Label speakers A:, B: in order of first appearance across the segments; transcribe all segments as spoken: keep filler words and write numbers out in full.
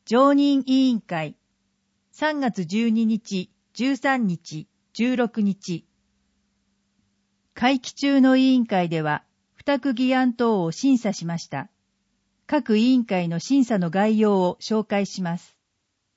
A: 常任委員会、さんがつじゅうににち、じゅうさんにち、じゅうろくにち。会期中の委員会では、付託議案等を審査しました。各委員会の審査の概要を紹介します。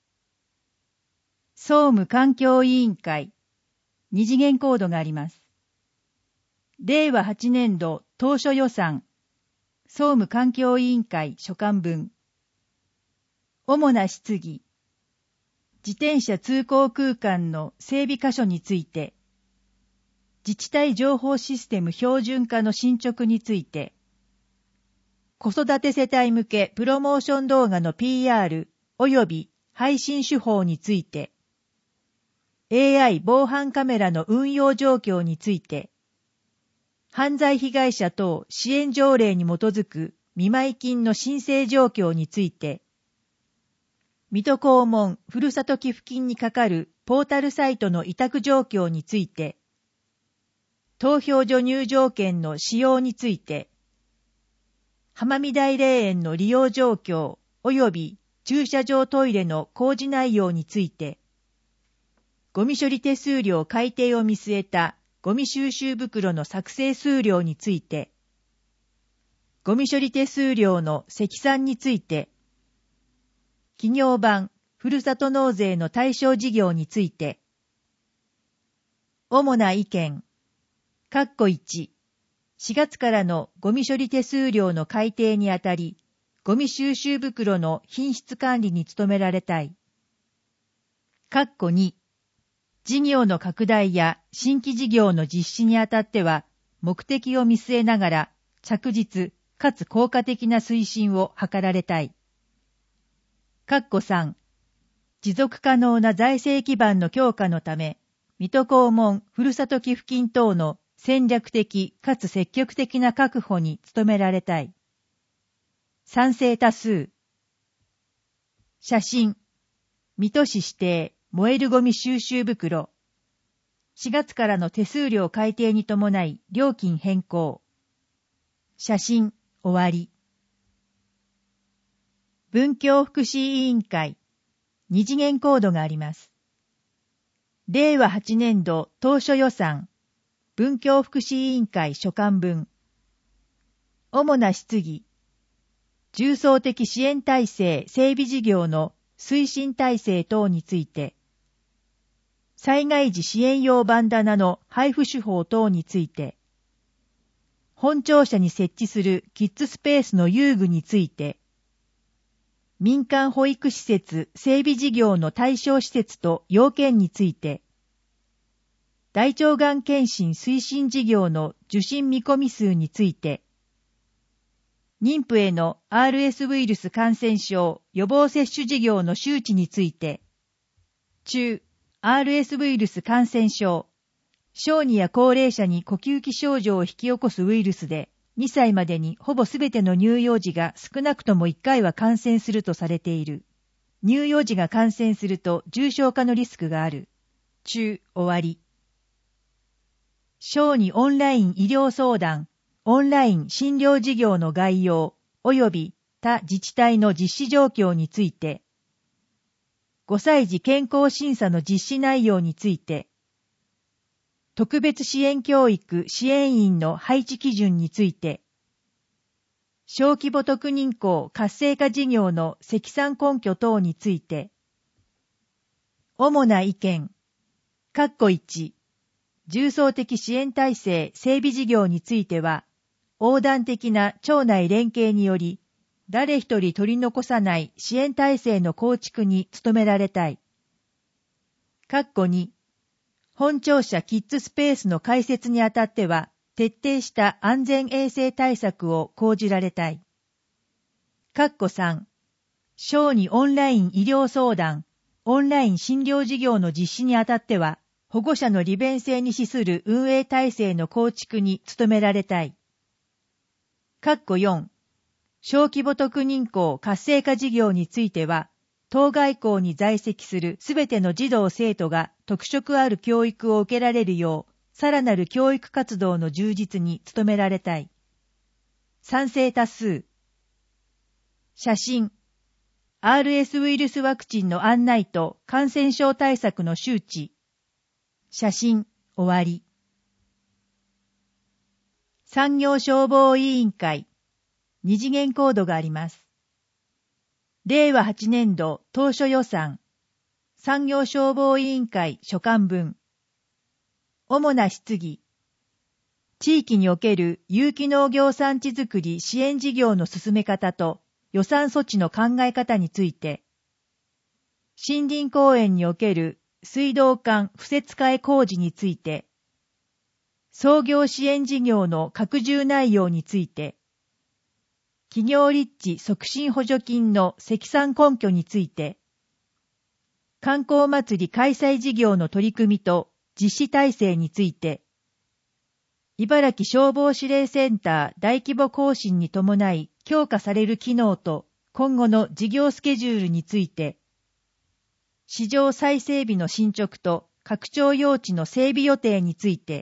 A: 総務環境委員会、二次元コードがあります。れいわはちねんど当初予算、総務環境委員会所管分。主な質疑。自転車通行空間の整備箇所について、自治体情報システム標準化の進捗について、子育て世帯向けプロモーション動画の ピーアール 及び配信手法について、エーアイ 防犯カメラの運用状況について、犯罪被害者等支援条例に基づく見舞金の申請状況について、水戸黄門ふるさと寄付金にかかるポータルサイトの委託状況について、投票所入場券の使用について、浜見台霊園の利用状況及び駐車場トイレの工事内容について、ゴミ処理手数料改定を見据えたゴミ収集袋の作成数量について、ゴミ処理手数料の積算について、企業版ふるさと納税の対象事業について、主な意見、括弧いち、しがつからのゴミ処理手数料の改定にあたり、ゴミ収集袋の品質管理に努められたい。括弧に、事業の拡大や新規事業の実施にあたっては、目的を見据えながら、着実かつ効果的な推進を図られたい。括弧さん、持続可能な財政基盤の強化のため、水戸黄門ふるさと寄付金等の戦略的かつ積極的な確保に努められたい。賛成多数。写真、水戸市指定燃えるゴミ収集袋。しがつからの手数料改定に伴い料金変更。写真、終わり。文教福祉委員会、二次元コードがあります。れいわはちねんど当初予算、文教福祉委員会所管分。主な質疑。重層的支援体制整備事業の推進体制等について、災害時支援用バンダナの配布手法等について、本庁舎に設置するキッズスペースの遊具について、民間保育施設整備事業の対象施設と要件について、大腸がん検診推進事業の受診見込み数について、妊婦への アールエス ウイルス感染症予防接種事業の周知について、中 アールエス ウイルス感染症、小児や高齢者に呼吸器症状を引き起こすウイルスで、にさいまでにほぼすべての乳幼児が少なくともいっかいは感染するとされている。乳幼児が感染すると重症化のリスクがある。中、終わり。小児オンライン医療相談、オンライン診療事業の概要、及び他自治体の実施状況について、ごさい児健康審査の実施内容について、特別支援教育支援員の配置基準について、小規模特認校活性化事業の積算根拠等について、主な意見、括弧いち、重層的支援体制整備事業については、横断的な庁内連携により、誰一人取り残さない支援体制の構築に努められたい。括弧に、本庁舎キッズスペースの開設にあたっては、徹底した安全衛生対策を講じられたい。括弧さん、小児オンライン医療相談、オンライン診療事業の実施にあたっては、保護者の利便性に資する運営体制の構築に努められたい。括弧よん、小規模特認校活性化事業については、当該校に在籍するすべての児童生徒が特色ある教育を受けられるよう、さらなる教育活動の充実に努められたい。賛成多数。写真、 アールエス ウイルスワクチンの案内と感染症対策の周知。写真、終わり。産業消防委員会、二次元コードがあります。れいわはちねんど当初予算、産業消防委員会所管分。主な質疑。地域における有機農業産地づくり支援事業の進め方と予算措置の考え方について、森林公園における水道管敷設替え工事について、創業支援事業の拡充内容について、企業立地促進補助金の積算根拠について、観光祭り開催事業の取り組みと実施体制について、茨城消防指令センター大規模更新に伴い強化される機能と今後の事業スケジュールについて、市場再整備の進捗と拡張用地の整備予定について、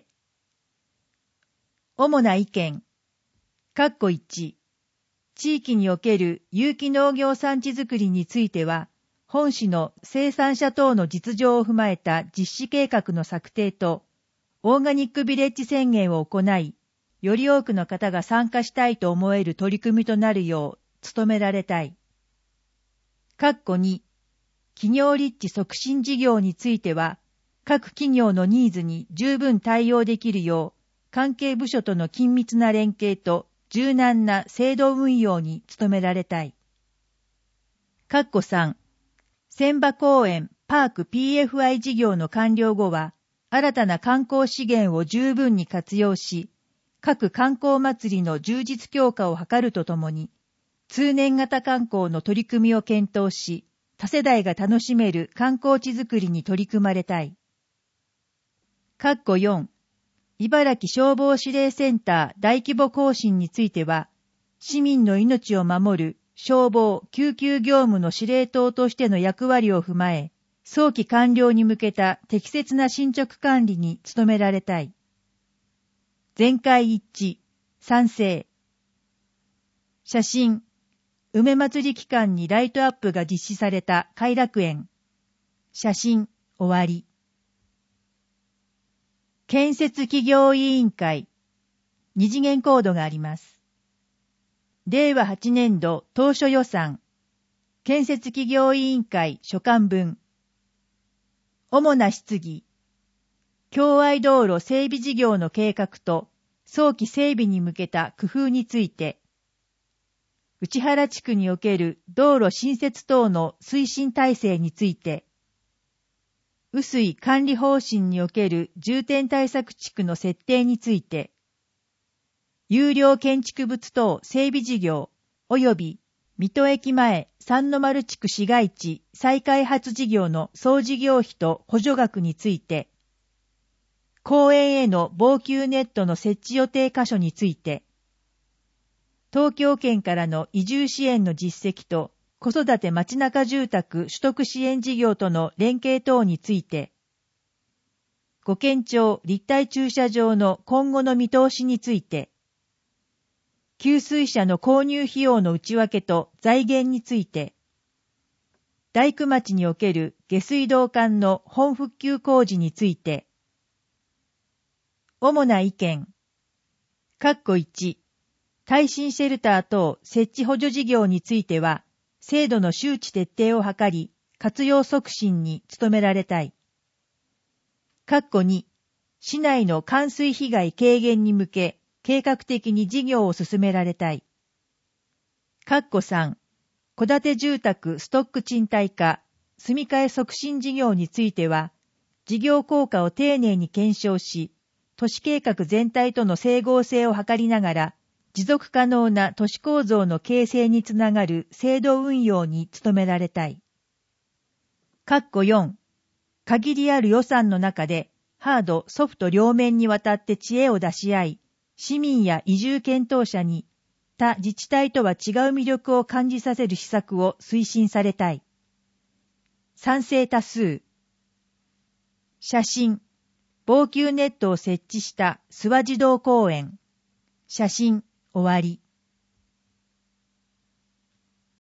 A: 主な意見、括弧いち、地域における有機農業産地づくりについては、本市の生産者等の実情を踏まえた実施計画の策定と、オーガニックビレッジ宣言を行い、より多くの方が参加したいと思える取り組みとなるよう努められたい。括弧に、企業立地促進事業については、各企業のニーズに十分対応できるよう、関係部署との緊密な連携と柔軟な制度運用に努められたい。括弧さん、千葉公園パーク ピーエフアイ 事業の完了後は、新たな観光資源を十分に活用し、各観光祭りの充実強化を図るとともに、通年型観光の取り組みを検討し、多世代が楽しめる観光地づくりに取り組まれたい。括弧よん、茨城消防指令センター大規模更新については、市民の命を守る消防・救急業務の司令塔としての役割を踏まえ、早期完了に向けた適切な進捗管理に努められたい。全会一致、賛成。写真、梅祭り期間にライトアップが実施された偕楽園。写真、終わり。建設企業委員会、二次元コードがあります。れいわはちねんど当初予算、建設企業委員会所管分。主な質疑、共愛道路整備事業の計画と早期整備に向けた工夫について、内原地区における道路新設等の推進体制について、雨水管理方針における重点対策地区の設定について、有料建築物等整備事業及び水戸駅前三の丸地区市街地再開発事業の総事業費と補助額について、公園への防球ネットの設置予定箇所について、東京圏からの移住支援の実績と子育て街中住宅取得支援事業との連携等について、五軒町立体駐車場の今後の見通しについて、給水車の購入費用の内訳と財源について、大工町における下水道管の本復旧工事について、主な意見、括弧いち、耐震シェルター等設置補助事業については、制度の周知徹底を図り、活用促進に努められたい。括弧に、市内の冠水被害軽減に向け、計画的に事業を進められたい。括弧さん、戸建て住宅ストック賃貸化、住み替え促進事業については、事業効果を丁寧に検証し、都市計画全体との整合性を図りながら、持続可能な都市構造の形成につながる制度運用に努められたい。括弧よん、限りある予算の中で、ハード・ソフト両面にわたって知恵を出し合い、市民や移住検討者に他自治体とは違う魅力を感じさせる施策を推進されたい。賛成多数。写真、防球ネットを設置した諏訪児童公園。写真、終わり。